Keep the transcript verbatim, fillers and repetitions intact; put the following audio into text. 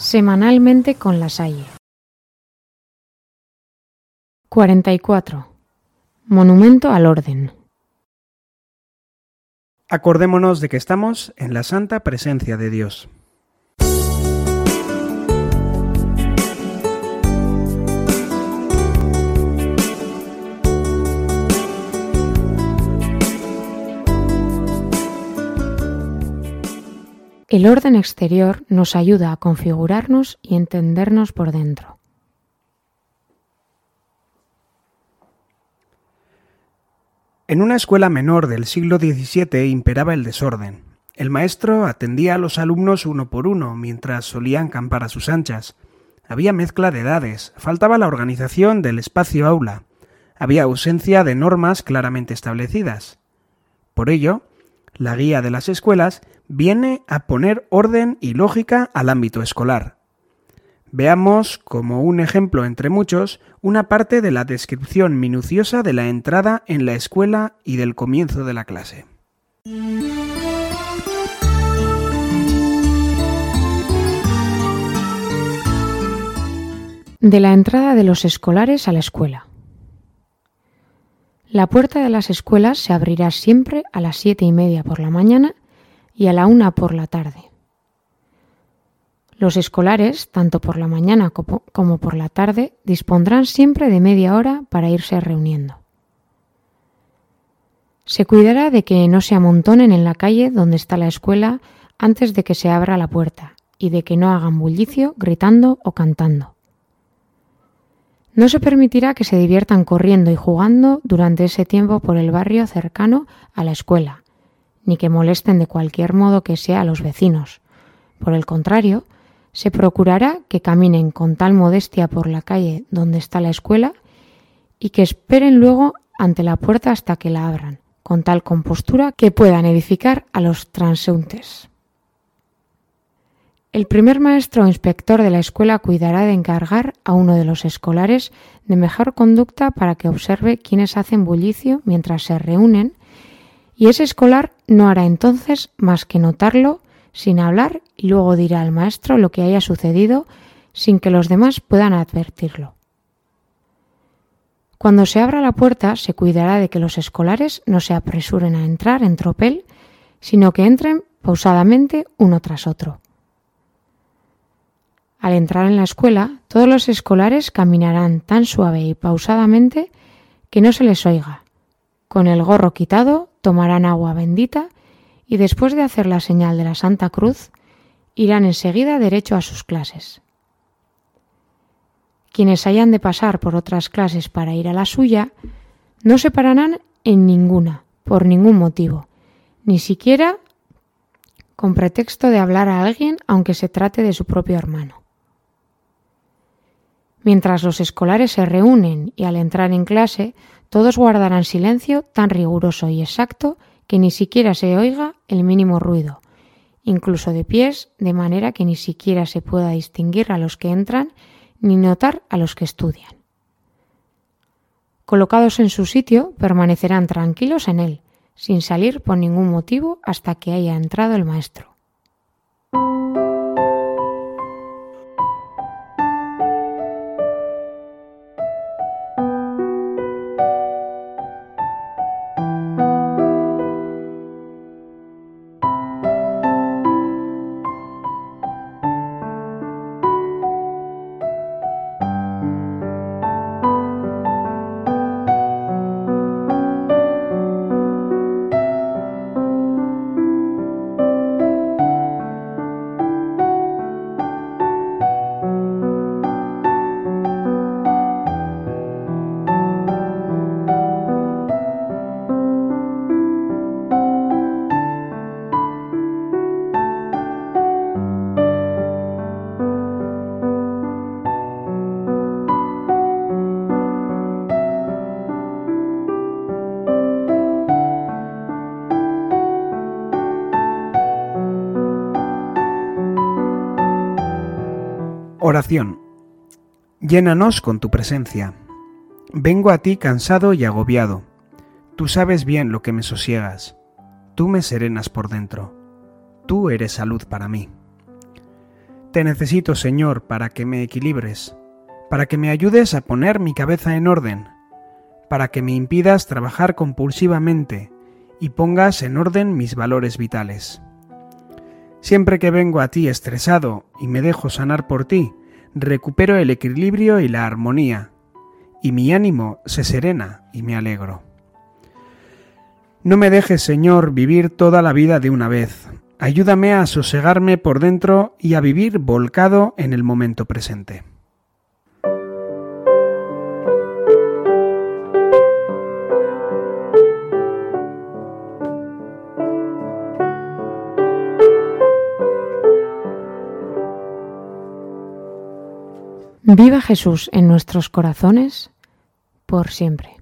Semanalmente con La Salle. cuarenta y cuatro. Monumento al orden. Acordémonos de que estamos en la santa presencia de Dios. El orden exterior nos ayuda a configurarnos y entendernos por dentro. En una escuela menor del siglo diecisiete imperaba el desorden. El maestro atendía a los alumnos uno por uno, mientras solían campar a sus anchas. Había mezcla de edades, faltaba la organización del espacio aula, había ausencia de normas claramente establecidas. Por ello, la guía de las escuelas viene a poner orden y lógica al ámbito escolar. Veamos, como un ejemplo entre muchos, una parte de la descripción minuciosa de la entrada en la escuela y del comienzo de la clase. De la entrada de los escolares a la escuela. La puerta de las escuelas se abrirá siempre a las siete y media por la mañana y a la una por la tarde. Los escolares, tanto por la mañana como por la tarde, dispondrán siempre de media hora para irse reuniendo. Se cuidará de que no se amontonen en la calle donde está la escuela antes de que se abra la puerta y de que no hagan bullicio gritando o cantando. No se permitirá que se diviertan corriendo y jugando durante ese tiempo por el barrio cercano a la escuela, ni que molesten de cualquier modo que sea a los vecinos. Por el contrario, se procurará que caminen con tal modestia por la calle donde está la escuela y que esperen luego ante la puerta hasta que la abran, con tal compostura que puedan edificar a los transeúntes. El primer maestro o inspector de la escuela cuidará de encargar a uno de los escolares de mejor conducta para que observe quiénes hacen bullicio mientras se reúnen, y ese escolar no hará entonces más que notarlo sin hablar y luego dirá al maestro lo que haya sucedido sin que los demás puedan advertirlo. Cuando se abra la puerta se cuidará de que los escolares no se apresuren a entrar en tropel, sino que entren pausadamente uno tras otro. Al entrar en la escuela, todos los escolares caminarán tan suave y pausadamente que no se les oiga. Con el gorro quitado, tomarán agua bendita y después de hacer la señal de la Santa Cruz, irán enseguida derecho a sus clases. Quienes hayan de pasar por otras clases para ir a la suya, no se pararán en ninguna, por ningún motivo, ni siquiera con pretexto de hablar a alguien aunque se trate de su propio hermano. Mientras los escolares se reúnen y al entrar en clase, todos guardarán silencio tan riguroso y exacto que ni siquiera se oiga el mínimo ruido, incluso de pies, de manera que ni siquiera se pueda distinguir a los que entran ni notar a los que estudian. Colocados en su sitio, permanecerán tranquilos en él, sin salir por ningún motivo hasta que haya entrado el maestro. Oración. Llénanos con tu presencia. Vengo a ti cansado y agobiado. Tú sabes bien lo que me sosiegas. Tú me serenas por dentro. Tú eres salud para mí. Te necesito, Señor, para que me equilibres, para que me ayudes a poner mi cabeza en orden, para que me impidas trabajar compulsivamente y pongas en orden mis valores vitales. Siempre que vengo a ti estresado y me dejo sanar por ti, recupero el equilibrio y la armonía, y mi ánimo se serena y me alegro. No me dejes, Señor, vivir toda la vida de una vez. Ayúdame a sosegarme por dentro y a vivir volcado en el momento presente. Viva Jesús en nuestros corazones por siempre.